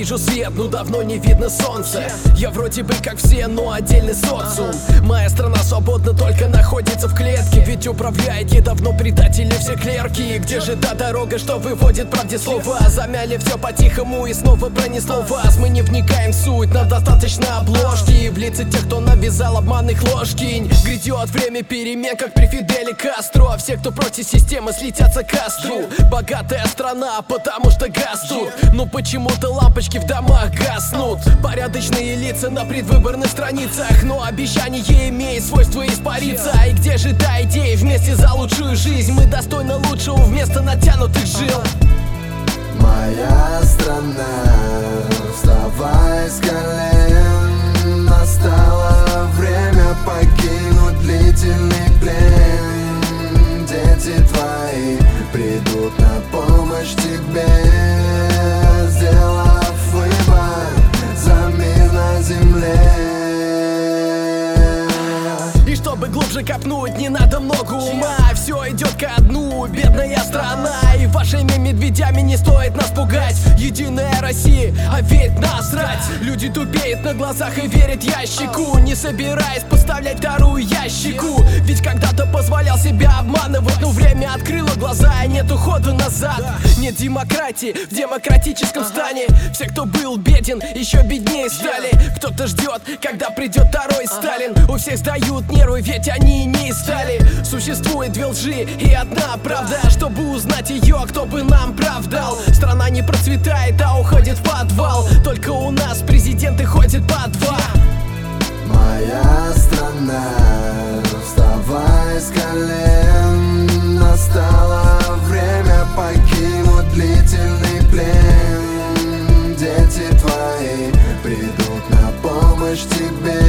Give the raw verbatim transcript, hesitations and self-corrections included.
вижу свет, но давно не видно солнца. Я вроде бы как все, но отдельный социум. Моя страна свободна, только находится в клетке. Ведь управляет ей давно предатели все клерки. Где же та дорога, что выводит правде слова? Замяли все по-тихому и снова пронесло вас. Мы не вникаем в суть, нам достаточно обложки и в лица тех, кто навязал обманных ложкинь. Грядет время перемен, как при Фиделе Кастро. А все, кто против системы, слетятся к костру. Богатая страна, потому что газ тут. Но почему-то лампочки в домах гаснут. Порядочные лица на предвыборных страницах, но обещание имеет свойство испариться. И где же та идея вместе за лучшую жизнь? Мы достойны лучшего вместо натянутых жил. Моя страна, вставай с колен. Настало время покинуть длительный плен. Дети твои придут на помощь тебе, сделав выбор за мир на земле. И чтобы глубже копнуть, не надо много ума. Все идет ко дну, бедная страна. И вашими медведями не стоит нас пугать. Единая Россия, а ведь насрать. Люди тупеют на глазах и верят ящику, не собираясь подставлять вторую ящику. Ведь когда-то позволял себя обманывать, но время открыло глаза, и нет ухода назад. Нет демократии в демократическом стане. Все, кто был беден, еще беднее стали. Кто-то ждет, когда придет второй Сталин. У всех сдают нервы, ведь они не стали. Существует две лжи и одна правда. Чтобы узнать ее, кто бы нам прав дал. Страна не процветает, а уходит в подвал. Только у нас президенты ходят по два. Моя страна, вставай с колен. Настало время покинуть длительный плен. Дети твои придут на помощь тебе,